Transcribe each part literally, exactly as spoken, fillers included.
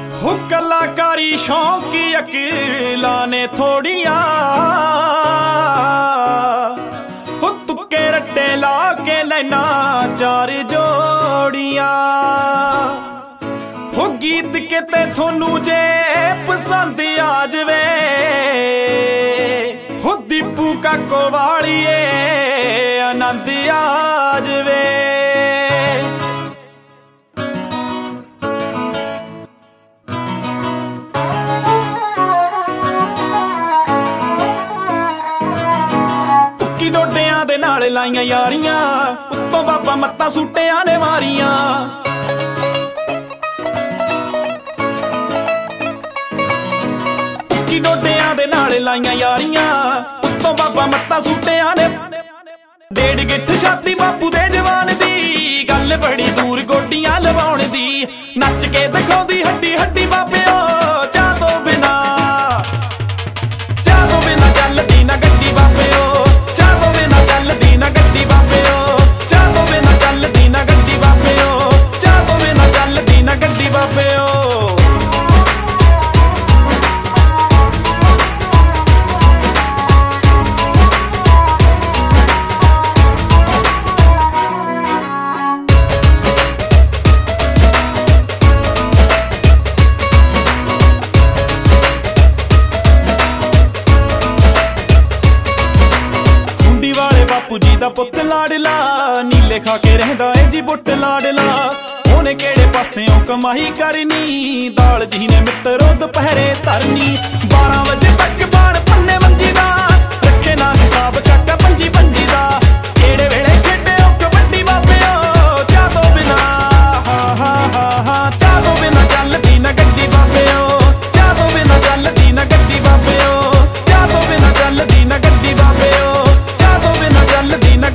हो कलाकारी शौकी अकेला ने थोड़िया हो तुक्के रट्टे ला के लेना चार जोड़िया हो गीत किते थोनू जे पसंद आ जवे हो दीपू का कोवाड़िए आनंद आ जवे। डोडियां दे नाल लाइयां यारियां उत्तों बाबा मत्ता सूटियां ने मारियां की डोडियां दे नाल लाइयां यारियां उत्तों बाबा मत्ता सूटियां ने डेढ़ गिठ छाती बापू दे जवान दी गल बड़ी दूर गोडियां लवाउण दी नच के दिखाउंदी हड्डी हड्डी बाबे ओ जा तो बिना जा तो बिना चलदी ना गड्डी बाबे ओ चलदी ना गड्डी बाबे ओ जा तो बिना चलदी ना गड्डी बाबे ओ जा तो बिना चलदी ना गड्डी बाबे ओ। बापू जी दा पुत लाडला नीले खा के रहंदा है जी बुट लाडला ओने केड़े पासेओं कमाई करनी दाल जी ने मित्रो दोपहरे धरनी बारह बजे तक बाण पन्ने मंजी दा रखे ना हिसाब काका पंजी पंजी दा केड़े वेले खेडे ओ कबड्डी बाबेओ जा तो बिना हा हा हा हा जा तो बिना चलदी ना गड्डी बाबेओ जा तो बिना चलदी ना गड्डी बाबेओ जा तो बिना चलदी ना गड्डी बाबेओ चलदी ना।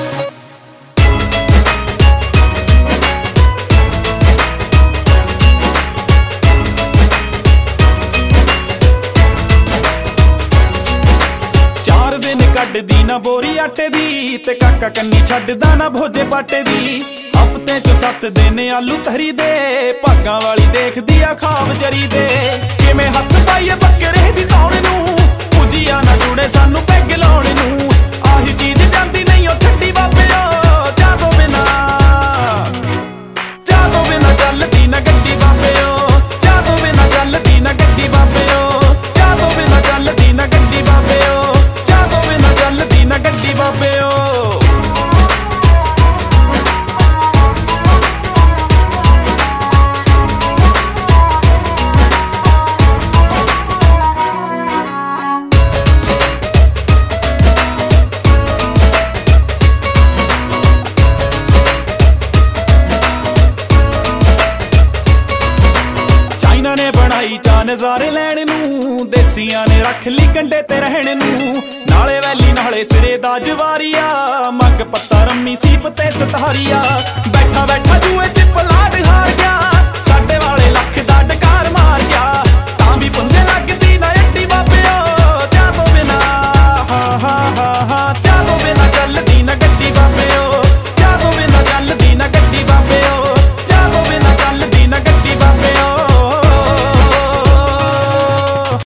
चार दिन कड्डदी ना बोरी आटे दी ते काका कन्नी छड्डदा ना भोजे पाटे दी हफ्ते च सत्त दिन आलू तहरी दे भागां वाली देखदी आ खाब जरी दे किवें हत्थ पाइए बकरे दी तौण नूं पुजिया ना जुड़े सानू पैग लाउण नूं आही चीज जांदी नहीं ओ छड्डी बाबेओ जा तो बिना जा तो बिना चलदी ना गड्डी बाबेओ जा तो बिना चलदी ना गड्डी बाबेओ जा तो बिना चलदी ना गड्डी बाबेओ जा तो बिना चलदी ना गड्डी बाबेओ। ने बनाई चा नज़ारे लैण नूं देसियां ने रख ली कंडे ते रहण नूं नाले वैली नाले सिरे दा जवारिया मग पत्ता रम्मी सीप ते सतारिया बैठा बैठा जुए च पलाट हार